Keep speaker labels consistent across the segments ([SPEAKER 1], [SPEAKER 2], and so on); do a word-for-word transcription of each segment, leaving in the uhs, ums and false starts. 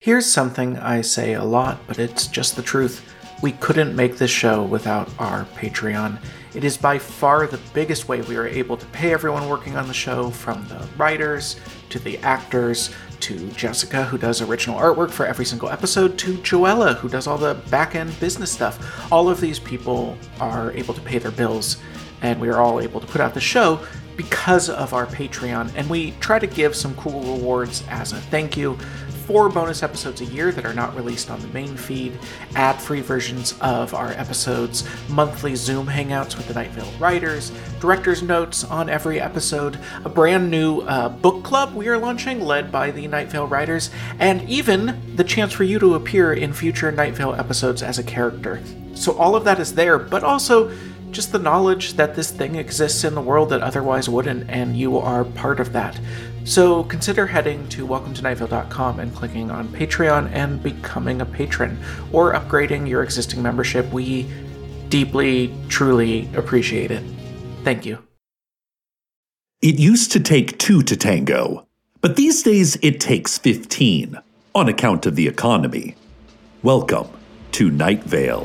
[SPEAKER 1] Here's something I say a lot, but it's just the truth. We couldn't make this show without our Patreon. It is by far the biggest way we are able to pay everyone working on the show, from the writers, to the actors, to Jessica, who does original artwork for every single episode, to Joella, who does all the back-end business stuff. All of these people are able to pay their bills, and we are all able to put out the show because of our Patreon, and we try to give some cool rewards as a thank you. Four bonus episodes a year that are not released on the main feed, ad-free versions of our episodes, monthly Zoom hangouts with the Night Vale writers, director's notes on every episode, a brand new uh, book club we are launching led by the Night Vale writers, and even the chance for you to appear in future Night Vale episodes as a character. So all of that is there, but also just the knowledge that this thing exists in the world that otherwise wouldn't, and you are part of that. So consider heading to welcome to night vale dot com and clicking on Patreon and becoming a patron, or upgrading your existing membership. We deeply, truly appreciate it. Thank you.
[SPEAKER 2] It used to take two to tango, but these days it takes fifteen, on account of the economy. Welcome to Night Vale.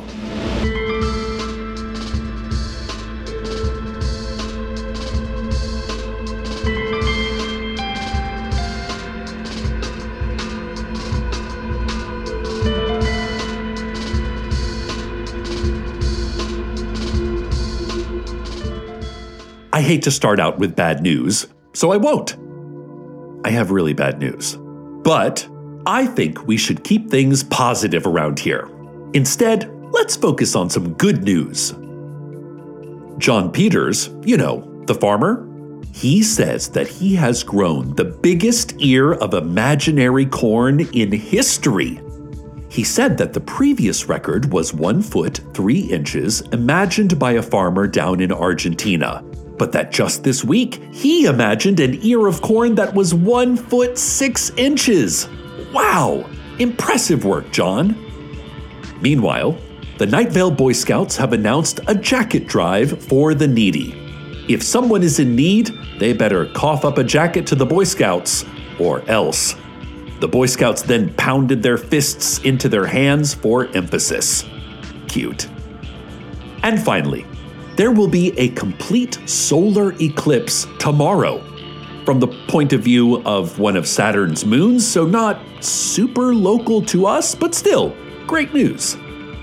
[SPEAKER 2] I hate to start out with bad news, so I won't. I have really bad news. But I think we should keep things positive around here. Instead, let's focus on some good news. John Peters, you know, the farmer, he says that he has grown the biggest ear of imaginary corn in history. He said that the previous record was one foot, three inches, imagined by a farmer down in Argentina. But that just this week, he imagined an ear of corn that was one foot six inches. Wow! Impressive work, John. Meanwhile, the Night Vale Boy Scouts have announced a jacket drive for the needy. If someone is in need, they better cough up a jacket to the Boy Scouts, or else. The Boy Scouts then pounded their fists into their hands for emphasis. Cute. And finally, there will be a complete solar eclipse tomorrow. From the point of view of one of Saturn's moons, so not super local to us, but still, great news.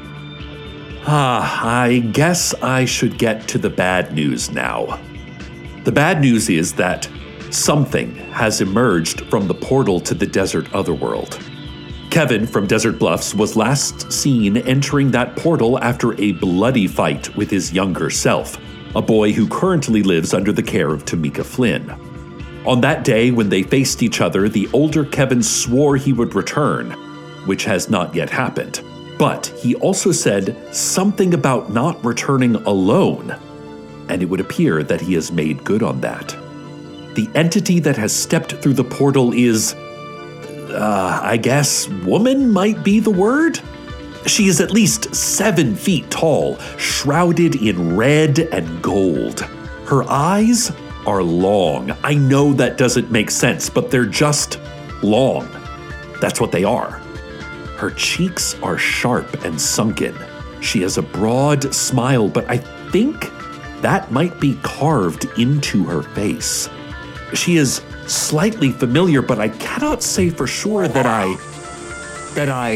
[SPEAKER 2] Ah, I guess I should get to the bad news now. The bad news is that something has emerged from the portal to the desert otherworld. Kevin from Desert Bluffs was last seen entering that portal after a bloody fight with his younger self, a boy who currently lives under the care of Tamika Flynn. On that day when they faced each other, the older Kevin swore he would return, which has not yet happened. But he also said something about not returning alone, and it would appear that he has made good on that. The entity that has stepped through the portal is Uh, I guess woman might be the word? She is at least seven feet tall, shrouded in red and gold. Her eyes are long. I know that doesn't make sense, but they're just long. That's what they are. Her cheeks are sharp and sunken. She has a broad smile, but I think that might be carved into her face. She is slightly familiar, but I cannot say for sure that I... that I...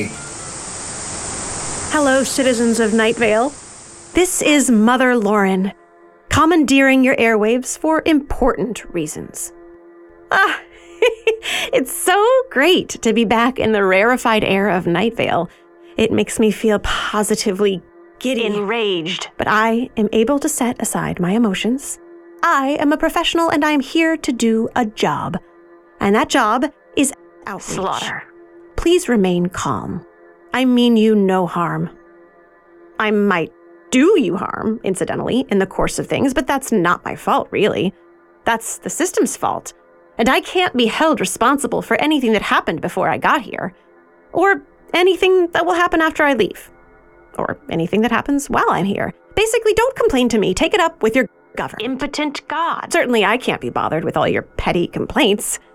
[SPEAKER 3] Hello, citizens of Night Vale. This is Mother Lauren, commandeering your airwaves for important reasons. Ah, it's so great to be back in the rarefied air of Night Vale. It makes me feel positively giddy, enraged, but I am able to set aside my emotions. I am a professional and I am here to do a job. And that job is outreach. Slaughter. Please remain calm. I mean you no harm. I might do you harm, incidentally, in the course of things, but that's not my fault, really. That's the system's fault. And I can't be held responsible for anything that happened before I got here. Or anything that will happen after I leave. Or anything that happens while I'm here. Basically, don't complain to me. Take it up with your government. Impotent God. Certainly I can't be bothered with all your petty complaints.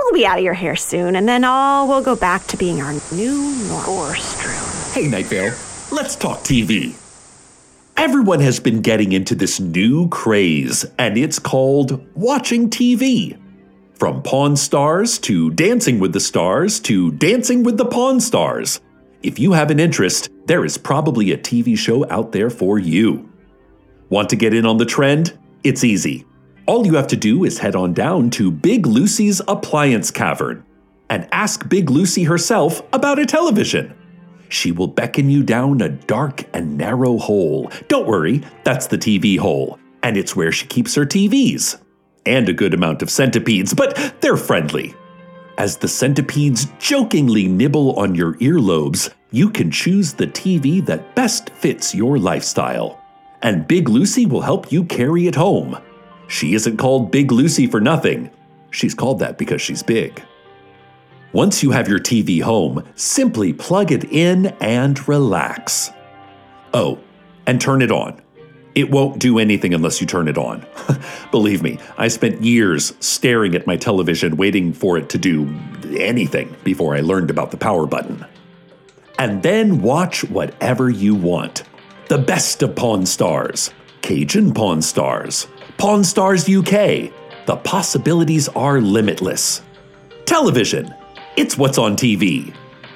[SPEAKER 3] We'll be out of your hair soon, and then all will go back to being our new normal.
[SPEAKER 2] Hey, Night Vale, let's talk T V. Everyone has been getting into this new craze, and it's called watching T V. From Pawn Stars to Dancing with the Stars to Dancing with the Pawn Stars. If you have an interest, there is probably a T V show out there for you. Want to get in on the trend? It's easy. All you have to do is head on down to Big Lucy's Appliance Cavern and ask Big Lucy herself about a television. She will beckon you down a dark and narrow hole. Don't worry, that's the T V hole, and it's where she keeps her T Vs. And a good amount of centipedes, but they're friendly. As the centipedes jokingly nibble on your earlobes, you can choose the T V that best fits your lifestyle. And Big Lucy will help you carry it home. She isn't called Big Lucy for nothing. She's called that because she's big. Once you have your T V home, simply plug it in and relax. Oh, and turn it on. It won't do anything unless you turn it on. Believe me, I spent years staring at my television waiting for it to do anything before I learned about the power button. And then watch whatever you want. The best of Pawn Stars, Cajun Pawn Stars, Pawn Stars U K. The possibilities are limitless. Television. It's what's on T V.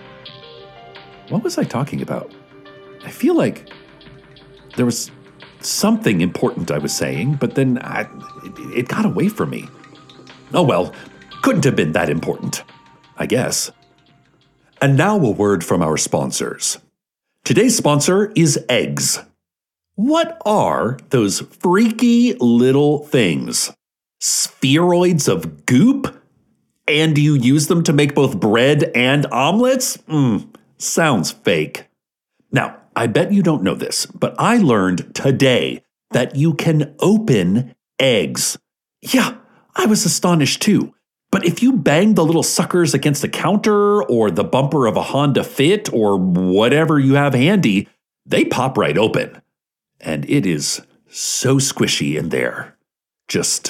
[SPEAKER 2] What was I talking about? I feel like there was something important I was saying, but then I, it, it got away from me. Oh well, couldn't have been that important, I guess. And now a word from our sponsors. Today's sponsor is eggs. What are those freaky little things? Spheroids of goop? And do you use them to make both bread and omelets? Mmm, sounds fake. Now, I bet you don't know this, but I learned today that you can open eggs. Yeah, I was astonished too. But if you bang the little suckers against a counter or the bumper of a Honda Fit or whatever you have handy, they pop right open. And it is so squishy in there. Just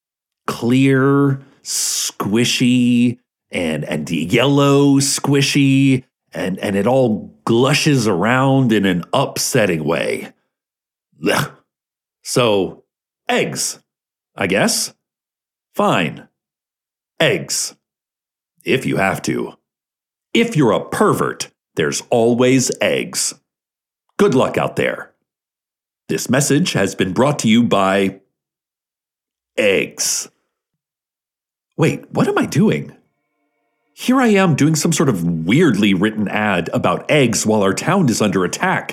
[SPEAKER 2] clear, squishy, and, and yellow squishy, and, and it all glushes around in an upsetting way. Ugh. So, eggs, I guess? Fine. Eggs. If you have to. If you're a pervert, there's always eggs. Good luck out there. This message has been brought to you by eggs. Wait, what am I doing? Here I am doing some sort of weirdly written ad about eggs while our town is under attack.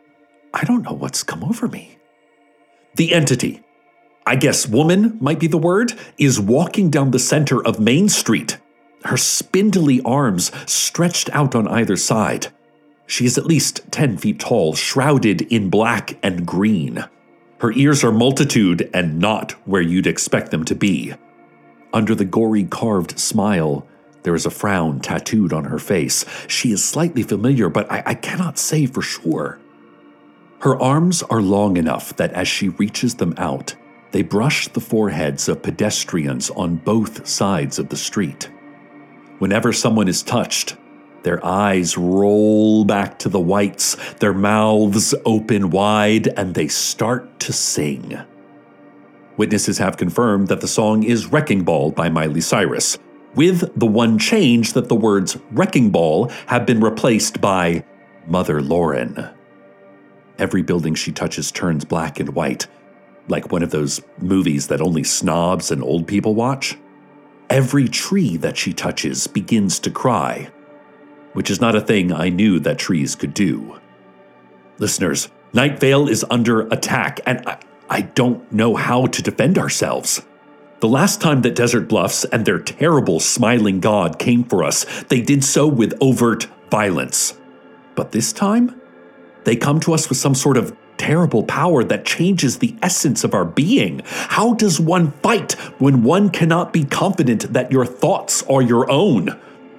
[SPEAKER 2] I don't know what's come over me. The entity, I guess woman might be the word, is walking down the center of Main Street, her spindly arms stretched out on either side. She is at least ten feet tall, shrouded in black and green. Her ears are multitude and not where you'd expect them to be. Under the gory carved smile, there is a frown tattooed on her face. She is slightly familiar, but I, I cannot say for sure. Her arms are long enough that as she reaches them out, they brush the foreheads of pedestrians on both sides of the street. Whenever someone is touched, their eyes roll back to the whites, their mouths open wide, and they start to sing. Witnesses have confirmed that the song is Wrecking Ball by Miley Cyrus, with the one change that the words Wrecking Ball have been replaced by Mother Lauren. Every building she touches turns black and white, like one of those movies that only snobs and old people watch. Every tree that she touches begins to cry, which is not a thing I knew that trees could do. Listeners, Night Vale is under attack, and I, I don't know how to defend ourselves. The last time that Desert Bluffs and their terrible smiling god came for us, they did so with overt violence. But this time, they come to us with some sort of terrible power that changes the essence of our being. How does one fight when one cannot be confident that your thoughts are your own?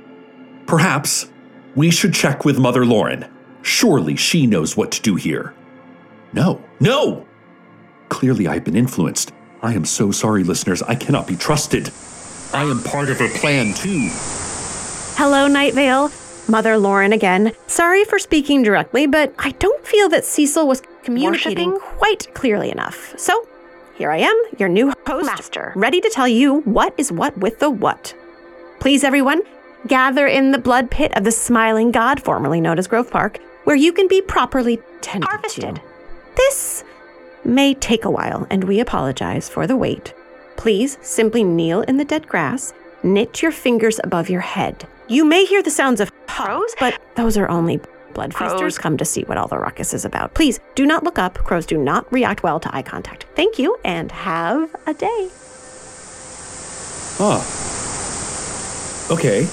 [SPEAKER 2] Perhaps we should check with Mother Lauren. Surely she knows what to do here. No, no! Clearly I've been influenced. I am so sorry, listeners. I cannot be trusted. I am part of her plan, too.
[SPEAKER 3] Hello, Night Vale. Mother Lauren again. Sorry for speaking directly, but I don't feel that Cecil was communicating quite clearly enough. So, here I am, your new host, Master, ready to tell you what is what with the what. Please, everyone, gather in the blood pit of the Smiling God, formerly known as Grove Park, where you can be properly tended Harvested. to. This may take a while, and we apologize for the wait. Please simply kneel in the dead grass, knit your fingers above your head. You may hear the sounds of crows, but those are only blood crows. feasters come to see what all the ruckus is about. Please do not look up. Crows do not react well to eye contact. Thank you, and have a day.
[SPEAKER 2] Ah. Okay.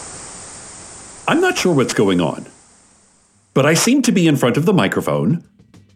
[SPEAKER 2] I'm not sure what's going on, but I seem to be in front of the microphone.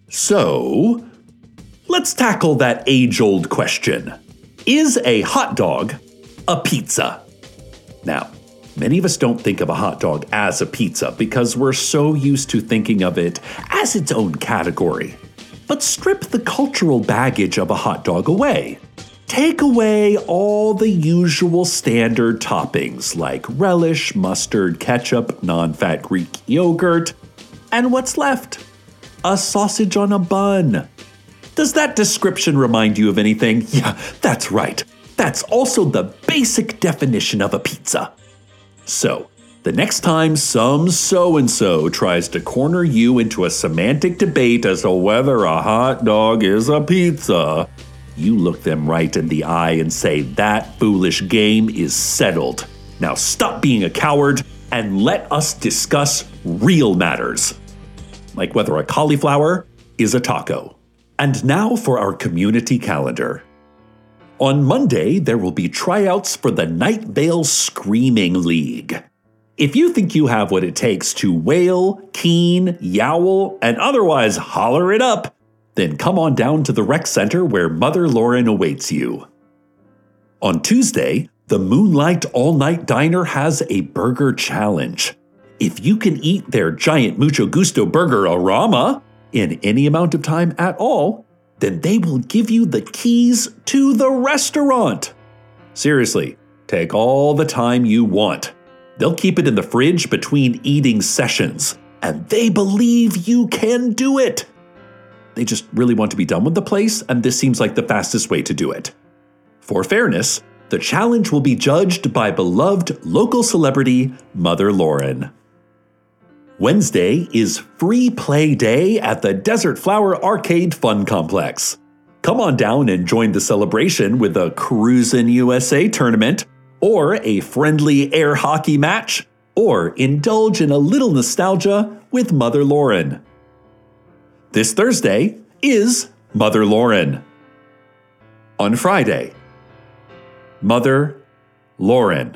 [SPEAKER 2] So, let's tackle that age-old question. Is a hot dog a pizza? Now, many of us don't think of a hot dog as a pizza because we're so used to thinking of it as its own category. But strip the cultural baggage of a hot dog away. Take away all the usual standard toppings like relish, mustard, ketchup, non-fat Greek yogurt, and what's left? A sausage on a bun. Does that description remind you of anything? Yeah, that's right. That's also the basic definition of a pizza. So, the next time some so-and-so tries to corner you into a semantic debate as to whether a hot dog is a pizza, you look them right in the eye and say, that foolish game is settled. Now stop being a coward and let us discuss real matters, like whether a cauliflower is a taco. And now for our community calendar. On Monday, there will be tryouts for the Night Vale Screaming League. If you think you have what it takes to wail, keen, yowl, and otherwise holler it up, then come on down to the rec center where Mother Lauren awaits you. On Tuesday, the Moonlight All-Night Diner has a burger challenge. If you can eat their giant Mucho Gusto burger Arama in any amount of time at all, then they will give you the keys to the restaurant. Seriously, take all the time you want. They'll keep it in the fridge between eating sessions, and they believe you can do it. They just really want to be done with the place, and this seems like the fastest way to do it. For fairness, the challenge will be judged by beloved local celebrity Mother Lauren. Wednesday is Free Play Day at the Desert Flower Arcade Fun Complex. Come on down and join the celebration with a Cruisin' U S A tournament, or a friendly air hockey match, or indulge in a little nostalgia with Mother Lauren. This Thursday is Mother Lauren. On Friday, Mother Lauren.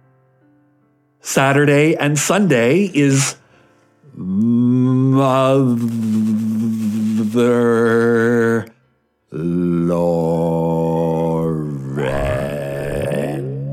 [SPEAKER 2] Saturday and Sunday is Mother Lauren.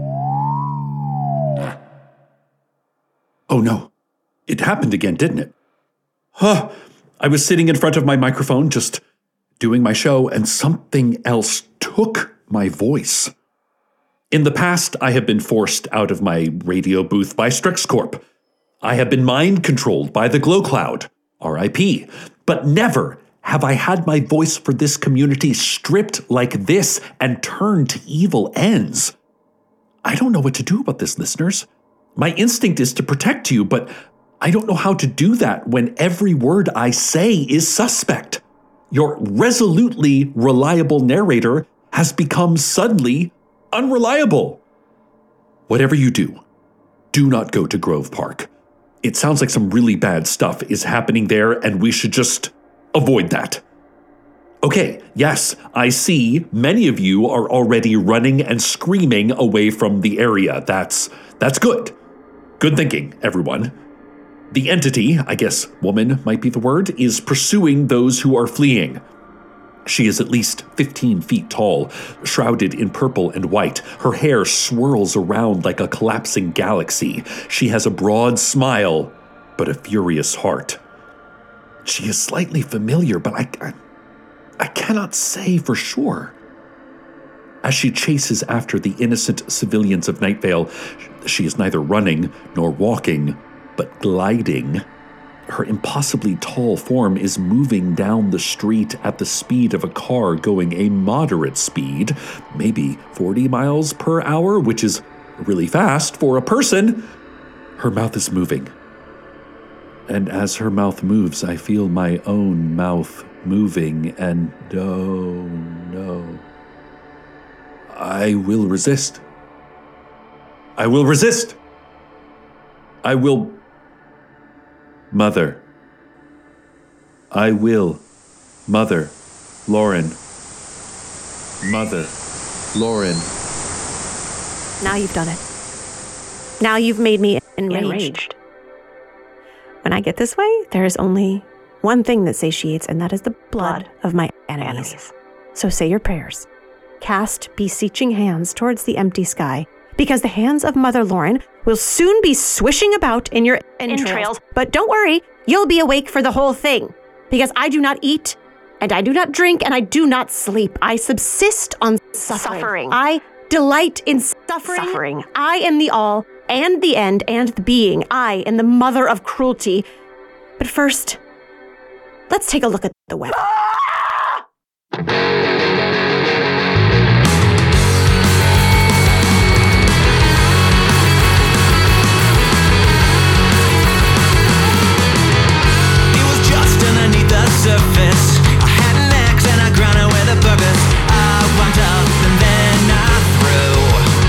[SPEAKER 2] Oh no, it happened again, didn't it? Huh, I was sitting in front of my microphone just doing my show and something else took my voice. In the past, I have been forced out of my radio booth by StrixCorp. I have been mind-controlled by the Glow Cloud, R I P, but never have I had my voice for this community stripped like this and turned to evil ends. I don't know what to do about this, listeners. My instinct is to protect you, but I don't know how to do that when every word I say is suspect. Your resolutely reliable narrator has become suddenly unreliable. Whatever you do, do not go to Grove Park. It sounds like some really bad stuff is happening there, and we should just avoid that. Okay, yes, I see many of you are already running and screaming away from the area. That's that's good. Good thinking, everyone. The entity, I guess woman might be the word, is pursuing those who are fleeing. She is at least fifteen feet tall, shrouded in purple and white. Her hair swirls around like a collapsing galaxy. She has a broad smile, but a furious heart. She is slightly familiar, but I, I, I cannot say for sure. As she chases after the innocent civilians of Night Vale, she is neither running nor walking, but gliding. Her impossibly tall form is moving down the street at the speed of a car going a moderate speed, maybe forty miles per hour, which is really fast for a person. Her mouth is moving. And as her mouth moves, I feel my own mouth moving, and oh no. I will resist. I will resist. I will... Mother. I will. Mother. Lauren. Mother. Lauren.
[SPEAKER 3] Now you've done it. Now you've made me enraged. enraged. When I get this way, there is only one thing that satiates, and that is the blood, blood. of my enemies. enemies. So say your prayers. Cast beseeching hands towards the empty sky, because the hands of Mother Lauren will soon be swishing about in your entrails. entrails. But don't worry, you'll be awake for the whole thing, because I do not eat, and I do not drink, and I do not sleep. I subsist on suffering. suffering. I delight in suffering. suffering. I am the all, and the end, and the being. I am the mother of cruelty. But first, let's take a look at the web.
[SPEAKER 4] Surface. I had an axe and I ground it with a purpose. I wound up and then I threw.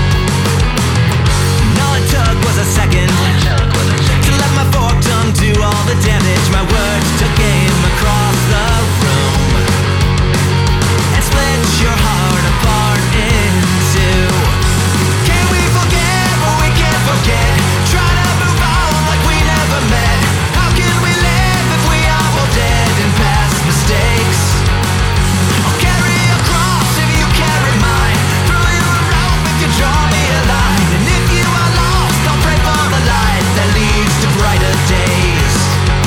[SPEAKER 4] And all it took was a second to let my forked tongue do all the damage. My words took aim across the room and split your heart apart in two. Can we forget what we can't forget? Try to move on like we never met. How can we live if we are all dead? Mistakes. I'll carry a cross if you carry mine. Throw you a rope if you draw me a line. And if you are lost, I'll pray for the light that leads to brighter days.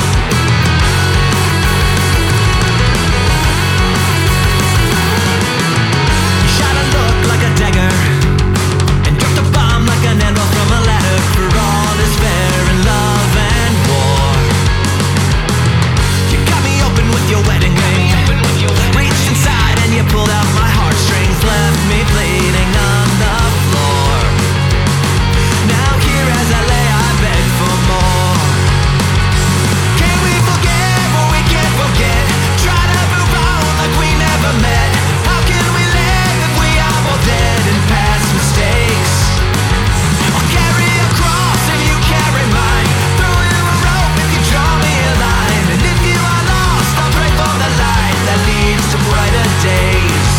[SPEAKER 4] You shot a look like a dagger and dropped a bomb like an arrow from a ladder. For all is fair in love and war. You got me open with your wedding ring. Reached inside and you pulled out my heartstrings. Left me bleeding on the floor. Now here as I lay I beg for more. Can we forget what we can't forget? Try to move on like we never met. How can we live if we are both dead in past mistakes? I'll carry a cross if you carry mine. Throw you a rope if you draw me a line. And if you are lost, I'll pray for the light that leads to brighter days.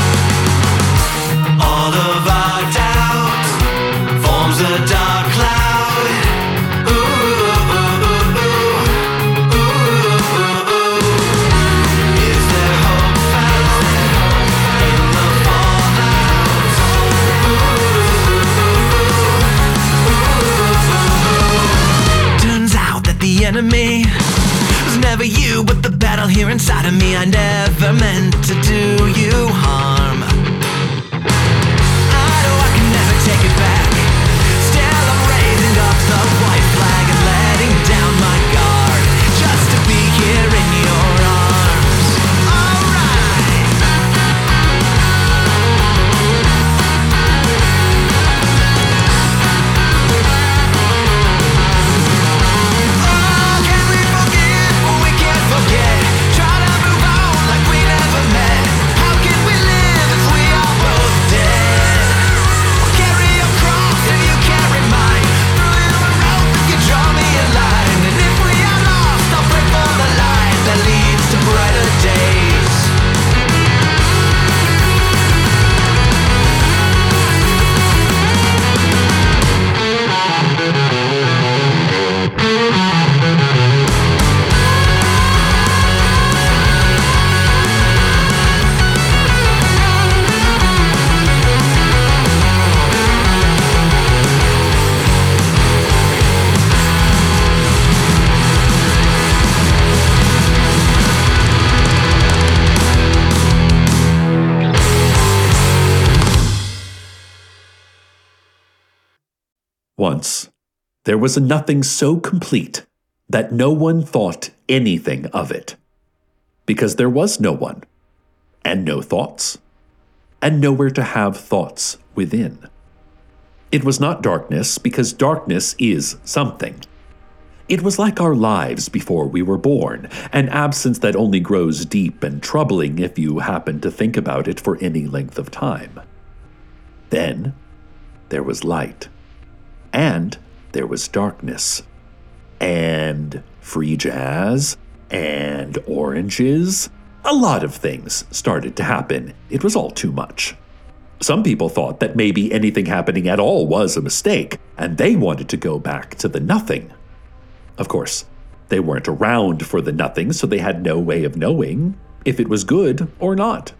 [SPEAKER 4] All of our doubt forms a dark cloud. Ooh, ooh, ooh, ooh, ooh, ooh. Is there hope found in the fallout? Ooh, ooh, ooh, ooh. Turns out that the enemy was never you, but the battle here inside of me. I never meant to do you harm. I know I can never take it back. Still I'm raising up the white flag and letting down my guard, just to be here in your arms. Alright. Oh, can we forgive what we can't forget? Try to move on like we never met. How can we live
[SPEAKER 2] Once, there was a nothing so complete that no one thought anything of it, because there was no one, and no thoughts, and nowhere to have thoughts within. It was not darkness, because darkness is something. It was like our lives before we were born, an absence that only grows deep and troubling if you happen to think about it for any length of time. Then there was light, and there was darkness, and free jazz, and oranges. A lot of things started to happen. It was all too much. Some people thought that maybe anything happening at all was a mistake, and they wanted to go back to the nothing. Of course, they weren't around for the nothing, so they had no way of knowing if it was good or not.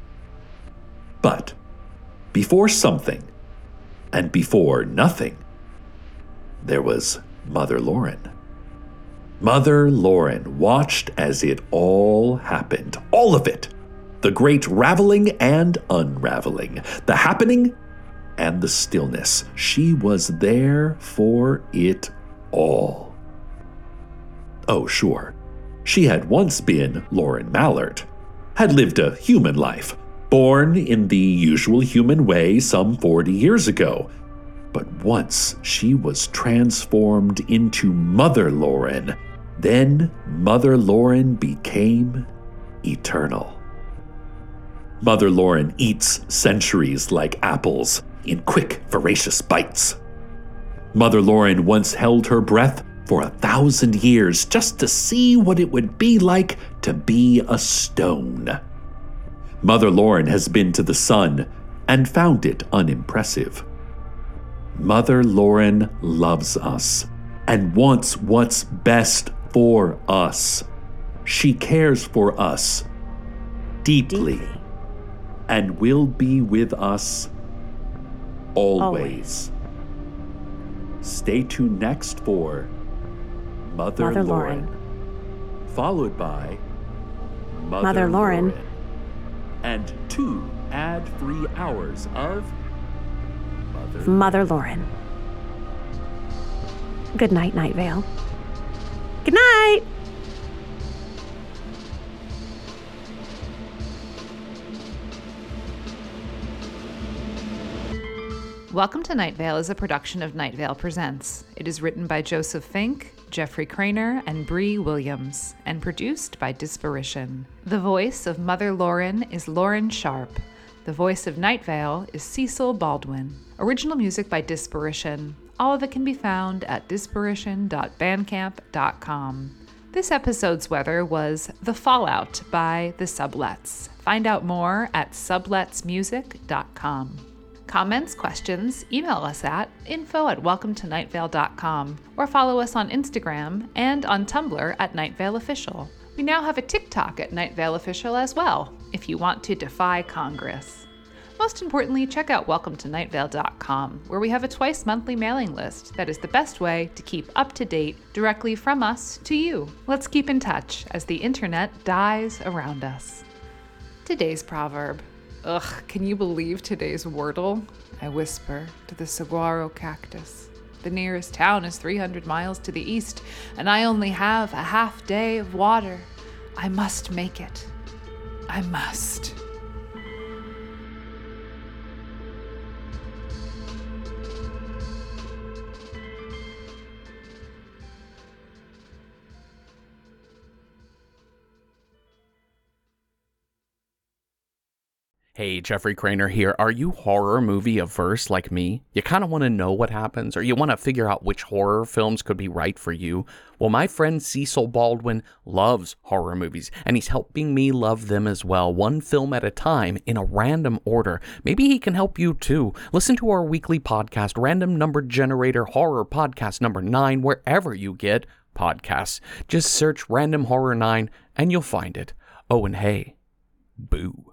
[SPEAKER 2] But before something, and before nothing, there was Mother Lauren. Mother Lauren watched as it all happened. All of it. The great raveling and unraveling. The happening and the stillness. She was there for it all. Oh, sure. She had once been Lauren Mallard. Had lived a human life. Born in the usual human way some forty years ago. But once she was transformed into Mother Lauren, then Mother Lauren became eternal. Mother Lauren eats centuries like apples in quick, voracious bites. Mother Lauren once held her breath for a thousand years just to see what it would be like to be a stone. Mother Lauren has been to the sun and found it unimpressive. Mother Lauren loves us and wants what's best for us. She cares for us deeply, deeply. And will be with us always. always. Stay tuned next for Mother, Mother Lauren, Lauren, followed by Mother, Mother Lauren. Lauren, and two ad-free hours of Mother,
[SPEAKER 3] Mother Lauren. Good night, Night Vale. Good night!
[SPEAKER 5] Welcome to Night Vale is a production of Night Vale Presents. It is written by Joseph Fink, Jeffrey Craner, and Bree Williams, and produced by Disparition. The voice of Mother Lauren is Lauren Sharp. The voice of Night Vale is Cecil Baldwin. Original music by Disparition. All of it can be found at disparition dot bandcamp dot com. This episode's weather was The Fallout by The Sublets. Find out more at sublets music dot com. Comments, questions, email us at info at welcome to night vale dot com or follow us on Instagram and on Tumblr at Night Vale Official. We now have a TikTok at Night Vale Official as well, if you want to defy Congress. Most importantly, check out welcome to night vale dot com, where we have a twice monthly mailing list that is the best way to keep up to date directly from us to you. Let's keep in touch as the internet dies around us. Today's proverb. Ugh, can you believe today's wordle? I whisper to the saguaro cactus. The nearest town is three hundred miles to the east, and I only have a half day of water. I must make it. I must.
[SPEAKER 6] Hey, Jeffrey Craner here. Are you horror movie averse like me? You kind of want to know what happens, or you want to figure out which horror films could be right for you? Well, my friend Cecil Baldwin loves horror movies, and he's helping me love them as well, one film at a time in a random order. Maybe he can help you too. Listen to our weekly podcast, Random Number Generator Horror Podcast number nine, wherever you get podcasts. Just search Random Horror nine, and you'll find it. Oh, and hey, boo.